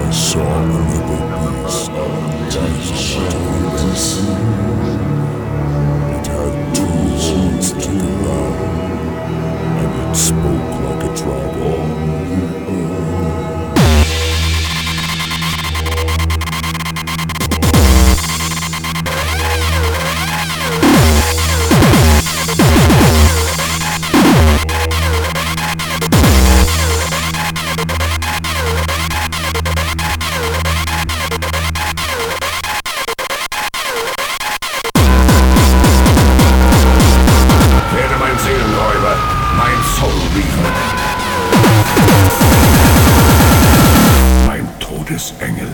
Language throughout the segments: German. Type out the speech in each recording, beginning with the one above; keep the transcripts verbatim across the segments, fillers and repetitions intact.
I saw another beast, teeth like the sea. It had two horns like a ram, and it spoke like a dragon. Engel.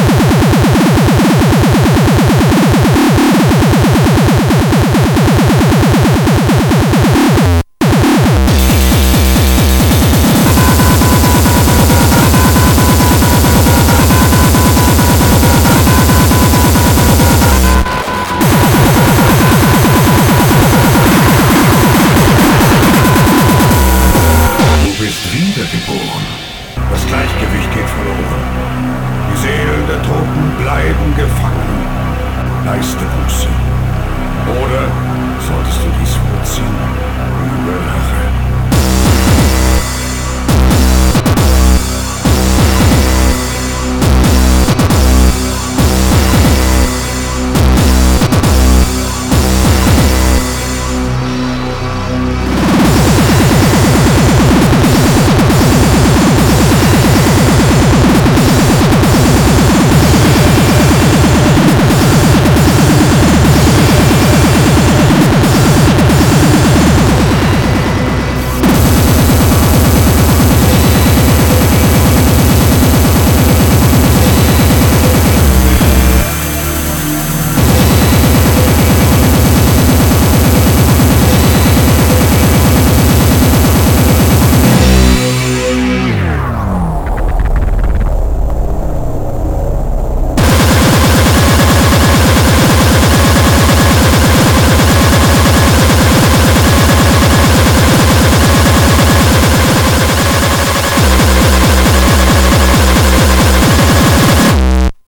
Du bist wiedergeboren. Das Gleichgewicht geht verloren. Die Seelen der Toten bleiben gefangen. Leiste Buße. Oder solltest du dies vorziehen, üble Rache.